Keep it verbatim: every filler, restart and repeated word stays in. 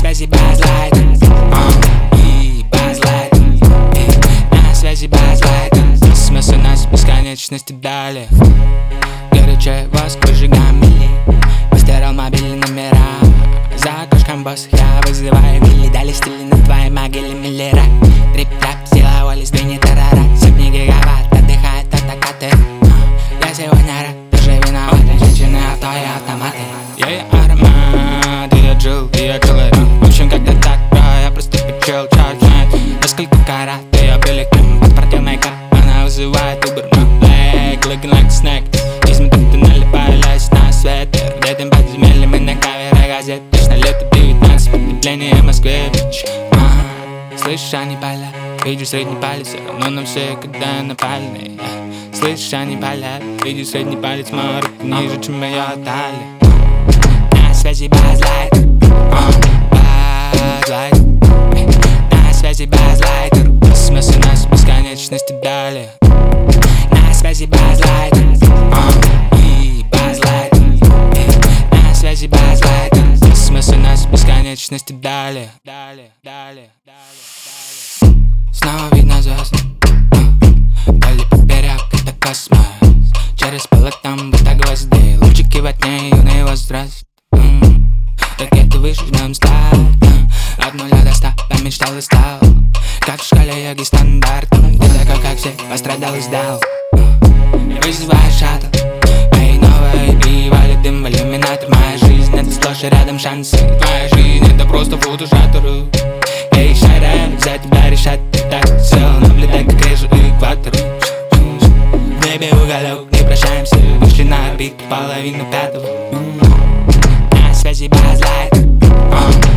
связи Базлайт, и Базлайт, на связи Базлайт. Смысл нас бесконечности дали. Горячий воск, выжигаем мили. Постирал мобильные номера. За окошком босс, я вызываю Вилли. Дали стили на твоей могиле миллера. Трип-трап, сила воли, сдвинет тарара. Сотни гигаватт, отдыхает от окаты. Я сегодня рад, тоже виноват. Женщины, авто и автоматы. Я и аромат, и я джил, и я человек. В общем, как-то так, бро, я просто почил. Черт знает, во сколько карат, и я прилетим. Подпортил мейкап, она вызывает Uber. Black, looking like a snack. И смотрю, ты налипаешь на свет. Где-то подземелье, мы на кавере газет. Точно лето девятнадцать, потепление в Москве, бич. Слышишь, они палят, видишь средний палец. Все равно нам все, когда напальные. Слышишь, они палят, видишь средний палец. Моя рука ниже, чем моя талия. На связи Базлайт, Базлайт, на связи Базлайт. Смысл нас бесконечности дали. На связи Базлайт, и Базлайт, на связи Базлайт. Смысл нас бесконечности дали. Дали, дали, дали. Снова видно звезды, вдали поперек, это космос. Через полотном будто гвозди, лучики во тьме, юный возраст. Ракеты выше, жмем старт. От нуля до ста, я мечтал и стал. Как в школе йоги стандартом. Ты такой, как все, пострадал и сдал. Я вызываю шаттл, мои новые би, валит дым в иллюминатор. Моя жизнь — это сплошь и рядом шансы. Твоя жизнь — это просто фотошаттер. Эй, шайра, за тебя решать. Ты так целый, наблюдай, как режу экватор. В небе уголек, не прощаемся. Вышли на орбиту половину пятого. На связи Базлайт,